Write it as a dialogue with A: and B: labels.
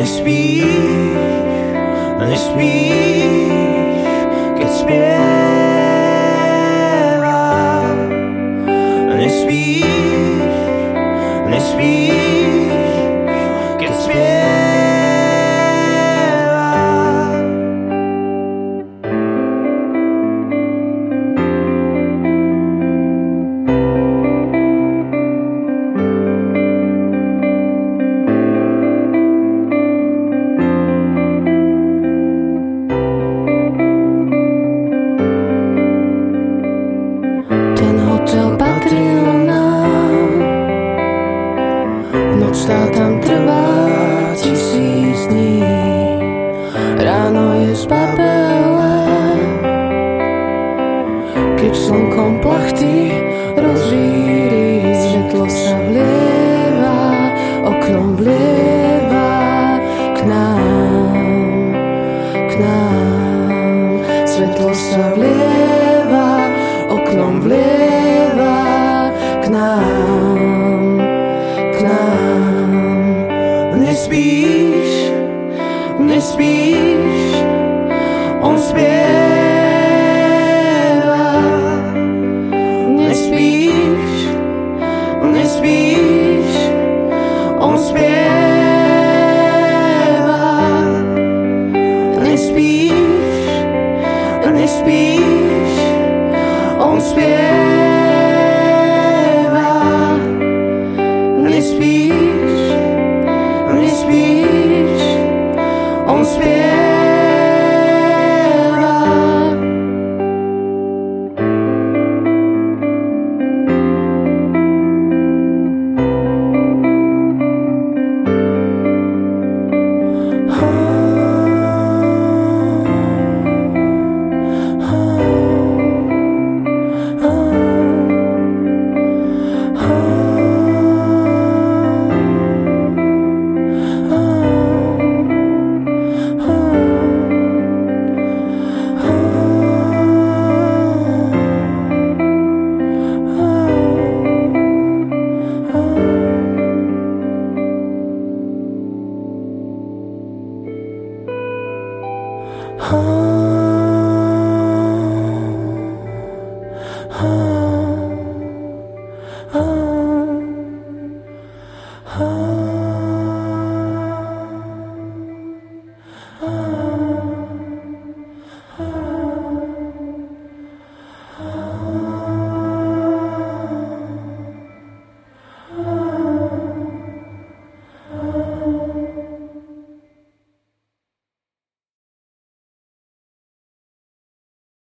A: nespíš, keď spievam. Nespíš, keď spievam. Noc tá tam trvá 1000 dní, ráno je zbabelé, keď slnkom plachty rozvíri, svetlo sa vlieva, oknom vlieva k nám, svetlo sa vlieva, oknom vlieva k nám. Nespíš, on spieva. Nespíš, on spieva. Nespíš, on spieva. Nespíš, on spieva. Oh